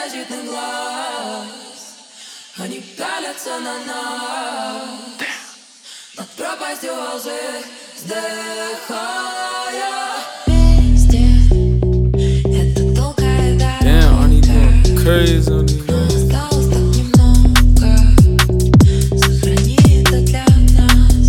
беззащитных глаз. Они пялятся на нас над пропастью лжи, вздыхая. Везде это долгая дорога. Crazy. Осталось так немного. Сохрани это для нас.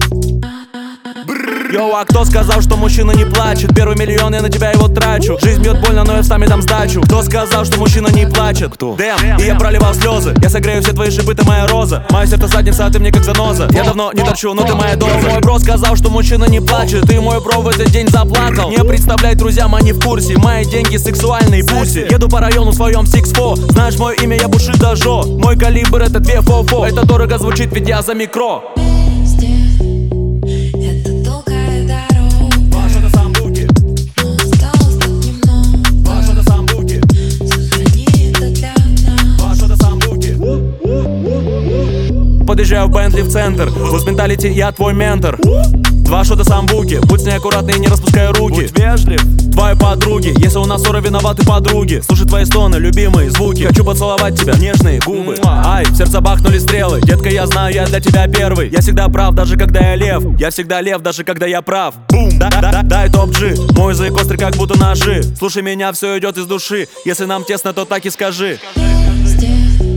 Йоу, а кто сказал, что мужчина не плачет? Первый миллион, я на тебя его трачу. Жизнь бьет больно, но я встам и дам сдачу. Кто сказал, что мужчина не плачет? Кто? Дэм, и я проливал слезы. Я согрею все твои шипы, ты моя роза. Мое сердце задница, а ты мне как заноза. Я давно не торчу, но ты моя доза. Мой бро сказал, что мужчина не плачет. Ты мой бро в этот день заплакал. Не представляй друзьям, они в курсе. Мои деньги сексуальные пуси. Еду по району в своем 6-4. Знаешь мое имя, я Бушидо Жо. Мой калибр это 2-4-4. Это дорого звучит, ведь я за микро. Везде это долгая дорога. Ваша до самбуки, Но осталось так немного. ваша до самбуки, Сохрани это для нас. ваша до самбуки. Подъезжаю в Бентли в центр. Луз менталити, я твой ментор. Два шота самбуки, будь с ней аккуратный и не распускай руки. Будь вежлив, твои подруги. Если у нас ссора, виноваты подруги. Слушай твои стоны, любимые звуки. Хочу поцеловать тебя, нежные губы. Ай, в сердце бахнули стрелы. Детка, я знаю, я для тебя первый. Я всегда прав, даже когда я лев. Я всегда лев, даже когда я прав. Бум, дай топ-G. Мой язык острый, как будто ножи. Слушай меня, все идет из души. Если нам тесно, то так и скажи. Везде